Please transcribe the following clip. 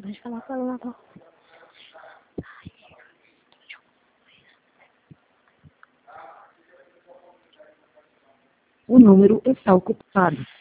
Pode falar com ela, Natal. O número está ocupado.